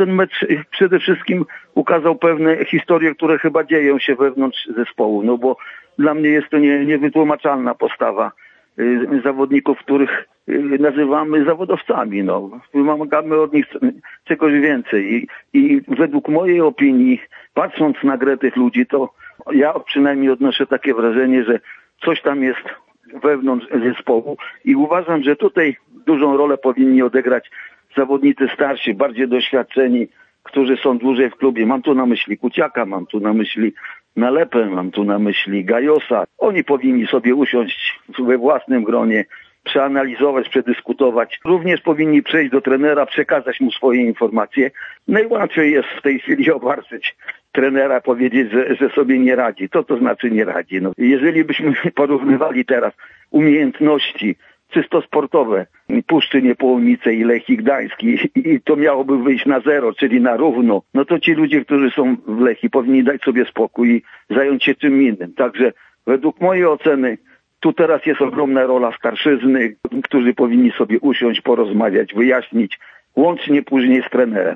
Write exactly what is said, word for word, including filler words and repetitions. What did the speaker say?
ten mecz przede wszystkim ukazał pewne historie, które chyba dzieją się wewnątrz zespołu, no bo dla mnie jest to nie, niewytłumaczalna postawa zawodników, których nazywamy zawodowcami. No. Wymagamy od nich czegoś więcej. I, I według mojej opinii, patrząc na grę tych ludzi, to ja przynajmniej odnoszę takie wrażenie, że coś tam jest wewnątrz zespołu i uważam, że tutaj dużą rolę powinni odegrać zawodnicy starsi, bardziej doświadczeni, którzy są dłużej w klubie. Mam tu na myśli Kuciaka, mam tu na myśli Nalepę, mam tu na myśli Gajosa. Oni powinni sobie usiąść we własnym gronie, przeanalizować, przedyskutować. Również powinni przejść do trenera, przekazać mu swoje informacje. Najłatwiej jest w tej chwili obarczyć trenera, powiedzieć, że, że sobie nie radzi. Co to znaczy nie radzi? No, jeżeli byśmy porównywali teraz umiejętności czysto sportowe Puszczy Niepołomice i Lechii Gdański i to miałoby wyjść na zero, czyli na równo, no to ci ludzie, którzy są w Lechii, powinni dać sobie spokój i zająć się czym innym. Także według mojej oceny tu teraz jest ogromna rola starszyzny, którzy powinni sobie usiąść, porozmawiać, wyjaśnić, łącznie później z trenerem.